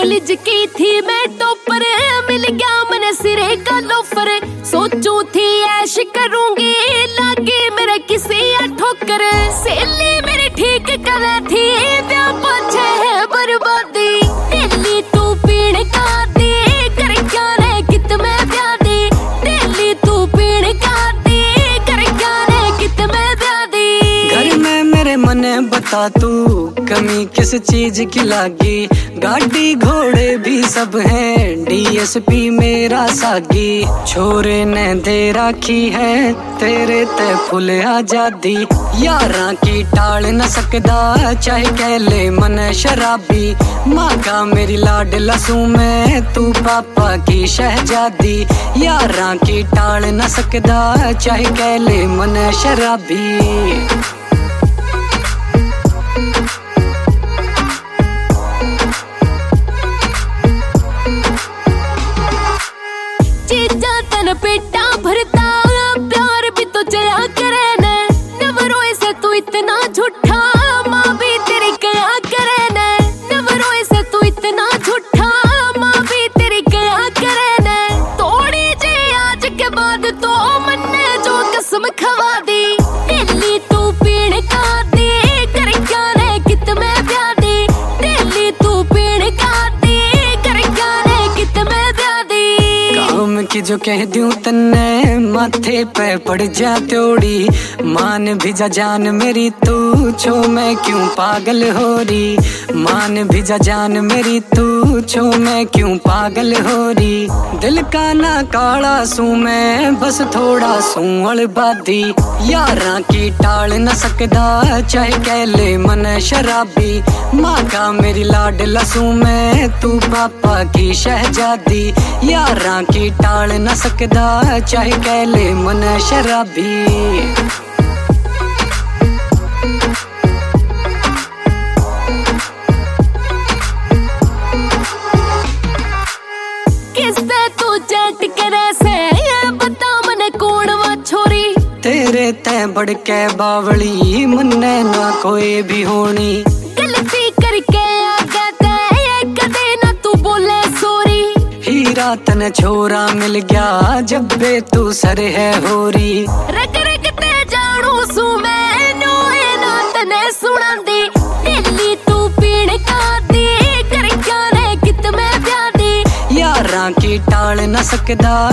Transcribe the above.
College की थी मैं टॉपर, मिल गया मन सिरे का लोफर। सोचू थी ऐश करूंगी, लागे मेरे किसी ठोकर। सहेली मेरी ठीक कर थी, ब्याह पीछे है बर्बादी। दिल्ली तू पीण का दी, कर क्या रे कित में ब्याह दी। दिल्ली तू पीण का दी, कर क्या रे कित में ब्याह दी। घर में मेरे मन बता तू कमी किस चीज की लागी। गाड़ी घोड़े भी सब हैं, डीएसपी मेरा सागी। छोरे ने दे राखी है तेरे ते फुल आजादी। यारा की टाल न सकदा, चाहे कह ले मन शराबी। माँ का मेरी लाड लसू में, तू पापा की शहजादी। यारा की टाल न सकदा, चाहे कह ले मन शराबी। पेटा भरता प्यार भी तो जया करे न। नवरों से तू इतना झूठा, माँ भी तेरी क्या करे न। नवरों से तू इतना झूठा, माँ भी तेरी क्या करे न। थोड़ी जे आज के बाद तो मन ने जो कसम खवा दी। दिल्ली तू पीण का दी, कर क्या रे कित में ब्याह दी। दिल्ली तू पीण का दी, कर क्या रे कित में ब्याह दी। काम की जो कह दूं तन्ने, माथे पे पड़ जा त्योड़ी। मान भी जा जान मेरी तू, छो मैं क्यों पागल हो रही। मान भी जा जान मेरी तू, छो मैं क्यों पागल हो रही। दिल का ना काला सू मैं, बस थोड़ा सू अड़बादी। यारा की टाल न सकदा, चाहे कह ले मन शराबी। माँ का मेरी लाड लसू में, तू पापा की शहजादी। यारा की टाल न सकदा, चाहे कह ले मन शराबी। किससे तू चैट करे से, बता मने कौन वा छोरी। तेरे ते बढ़ के बावली, मन्ने ना कोई भी होनी। गलती करके आ गया कदे ना तू बोले सॉरी। हीरा तने छोरा मिल गया, जब बे तू सर है होरी। रग रग ते जाणू सू मैं, नोए ना तने सुना दी। दिल्ली तू पीण का दी, कर क्या रे कित में ब्याह दी। यारा की टाल न सकदा,